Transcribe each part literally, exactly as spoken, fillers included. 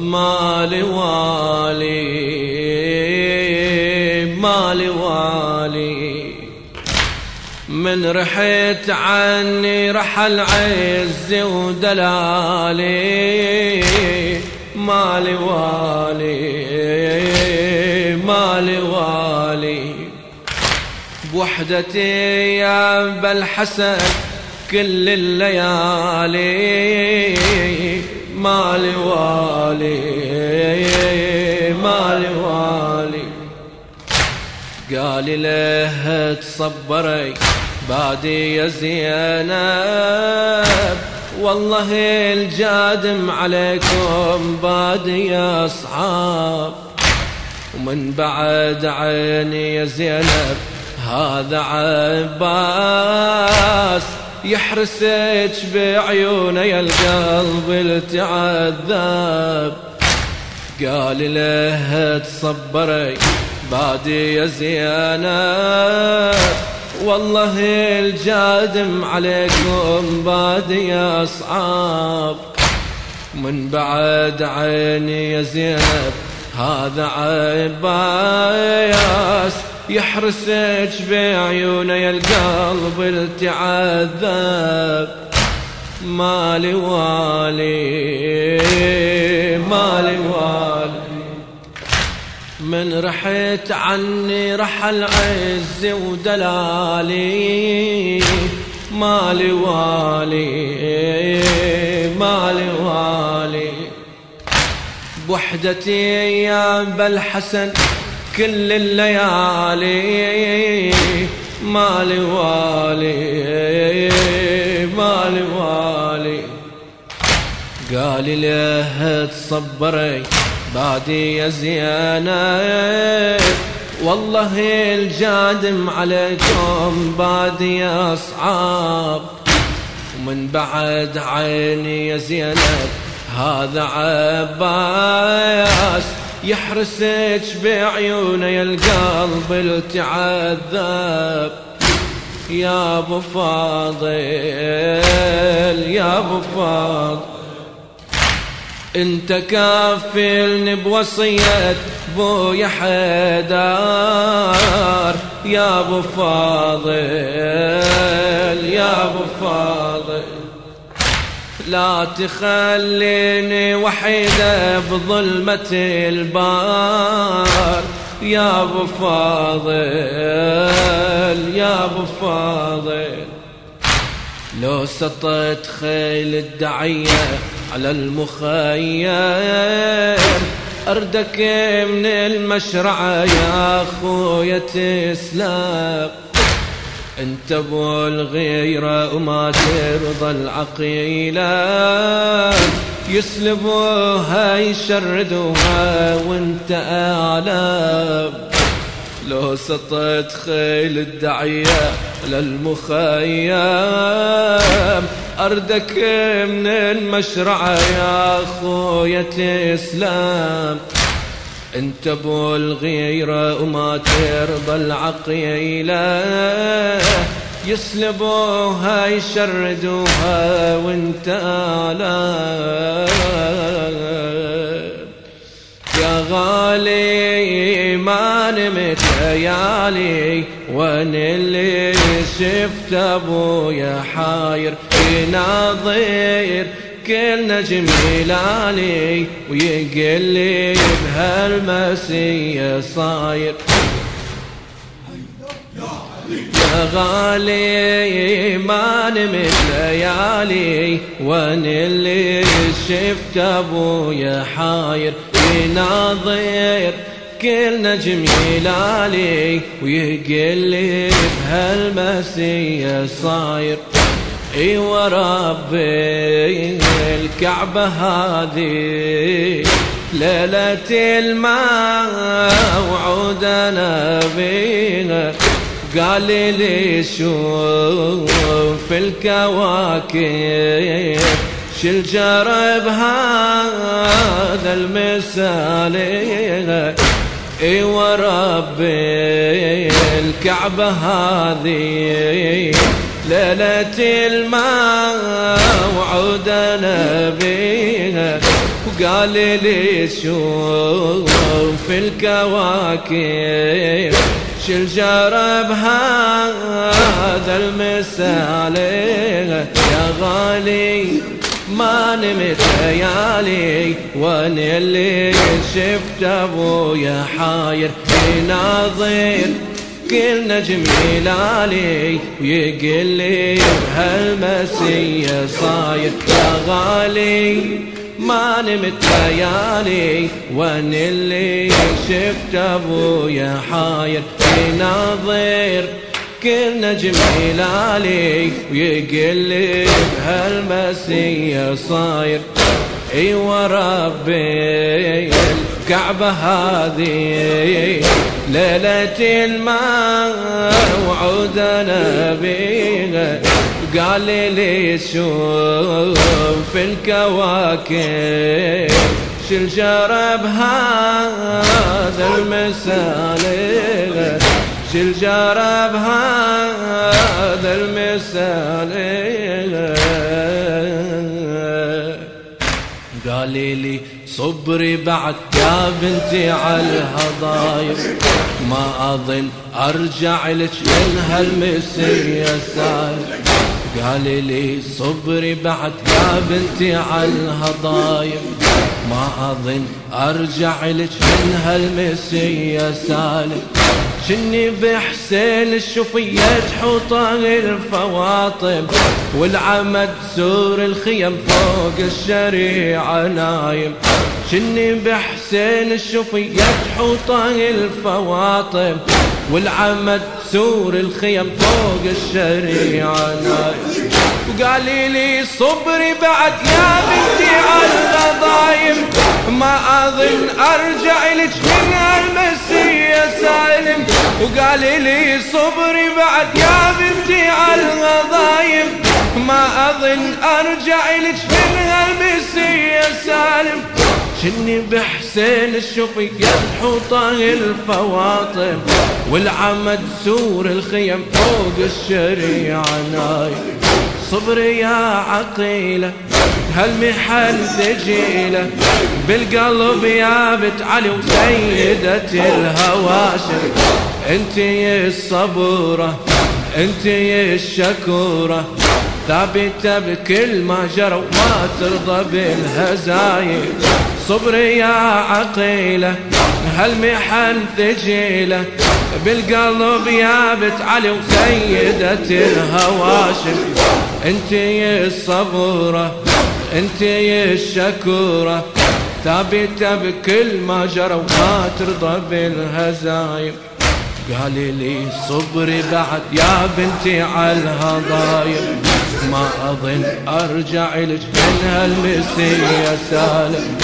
مالي والي مالي والي، من رحت عني رحل عزي ودلالي. مالي والي مالي والي، بوحدتي يا أبا الحسن كل الليالي. مالي والي مالي والي، قالي له تصبري بادي يا زينب، والله الجادم عليكم بادي يا أصحاب. ومن بعد عيني يا زينب هذا عباس، يحرسك بعيونه يا القلب التعذب. قال له تصبري بادي يا زينب، والله الجادم عليكم بادي يا أصحاب. من بعد عيني يا زينب هذا عباس، يحرسك بعيونه يا القلب التعذب. مالي والي مالي والي، من رحت عني رحل عزي ودلالي. مالي والي مالي والي، بوحدتي يا أبا الحسن كل الليالي. مالي والي مالي والي، قال له تصبري بادي يا زينب، والله الجادم عليكم بادي يا أصحاب. ومن بعد عيني يا زينب هذا عباس، يحرسك بعيونه يا القلب التعذب. يا ابو فاضل يا ابو فاضل، انت كافلني بوصية بويا حيدر. يا ابو فاضل يا ابو فاضل، لا تخليني وحيدة بظلمة البار. يا ابو فاضل يا ابو فاضل، لو سطت خيل الدعية على المخيم، أردك من المشرعة يا أخويا تسلم. انت ابو الغيرة وما ترضى العقيلة، يسلبوها يشردوها وانت أعلم. لو سطت خيل الدعية للمخيم، أردك من المشرعة يا أخويا تسلم. انت ابو الغيرة وما ترضى العقيلة، يسلبوها يشردوها وانت أعلم. يا غالي ما نمت ليالي، وان اللي شفت ابويا حاير يناظر كل نجم هلالي، ويقلي بهالمسية صاير. يا غالي ما نمت ليالي، وان اللي شفت ابويا حاير يناظر كل نجم هلالي، ويقلي بهالمسية صاير. اي وربي الكعبة هذه ليلة الموعود انا بيها، قال لي شوف الكواكب شل جرب هذا المثال. اي وربي الكعبة هذه ليلة الموعود انا بيها، وقال لي شوف الكواكب شل جرب هذا المثال يا غالي ما نمت ليالي وانا اللي شفت ابويا حاير يناظر كل نجم هلالي ويقل لي هالمسية صاير يا غالي ما نمت ليالي وانا اللي شفت ابويا حاير يناظر كل نجم هلالي ويقل لي بهالمسية صاير ايوا ربي الكعبة هذه ليلة الموعود نبيها قال لي شوف الكواكب شل جرب هذا المثال شل جرب هذا المثال قال لي صبري بعد يا بنتي على الهضايب ما أظن أرجع لك من هالمسية سال قال لي صبري بعد يا بنتي على الهضايب ما أظن أرجع لك من هالمسية سالم شني بحسين الشفية تحوطه الفواطم والعمد سور الخيم فوق الشريعة نايم شني بحسين الشفية تحوطه الفواطم والعمد سور الخيم فوق الشريعة نايم وقال لي صبري بعد يا بنتي على الغضايم ما أظن أرجع لك من هالمسية سالم وقال لي صبري بعد يا بنتي على الغضايم ما أظن أرجع لك من هالمسية سالم شني بحسين الشفية تحوطه الفواطم والعمد سور الخيم فوق الشريعة نايم صبري يا عقيلة هالمحل تجيله بالقلب يا بنت علي وسيدة الهواشم انتي الصبورة انتي الشكورة ثابتة بكل ما جرى وما ترضى بالهزايم صبري يا عقيلة هالمحن تجيله بالقلب يا بنت علي وسيدة الهواشم انتي الصبورة انتي الشكورة ثابتة بكل ما جرى وما ترضى بالهزايم قال لي صبري بعد يا بنتي على الهضايم ما أظن أرجع لك من هالمسية سالم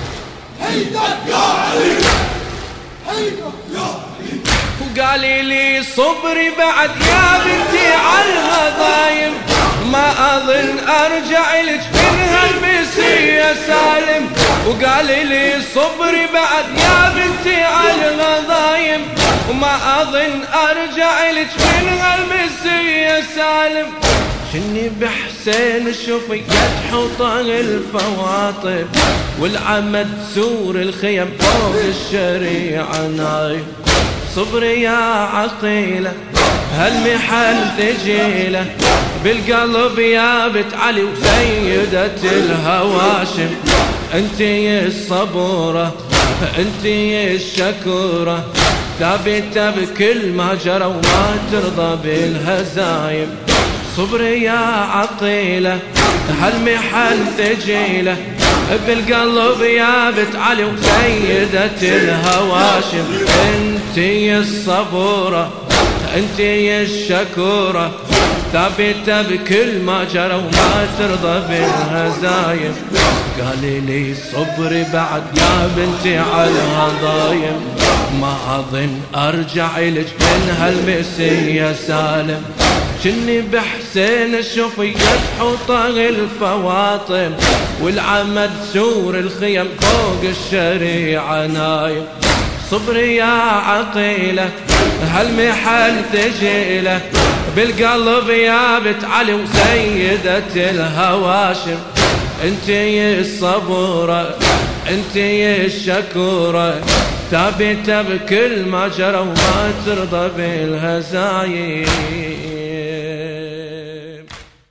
وقال لي صبري بعد يا بنتي على الهضايم ما أظن أرجع لك من هالمسية سالم وقال لي صبري بعد يا بنتي على الغضايم وما أظن أرجع لك من هالمسية سالم شني بحسين الشفية تحوطه الفواطم والعمد سور الخيم فوق الشريعة نايم صبري يا عقيلة هالمحل تجيله بالقلب يا بنت علي وسيدة الهواشم انتي الصبورة انتي الشكورة ثابتة بكل ما جرى وما ترضى بالهزايم صبري يا عقيلة هالمحل تجيله بالقلب يا بنت علي وسيدة الهواشم انتي الصبورة انتي الشكورة ثابتة بكل ما جرى وما ترضى بالهزايم قال لي صبري بعد يا بنتي على الهضايم ما أظن أرجع لك من هالمسية سالم شني بحسين الشفية تحوطه الفواطم والعمد سور الخيم فوق الشريعة نايم صبري يا عقيلة هالمحل تجيله بالقلب يا بنت علي وسيدة الهواشم انتي الصبورة انتي الشكورة، ثابتة بكل ما جرى وما ترضى بالهزايم.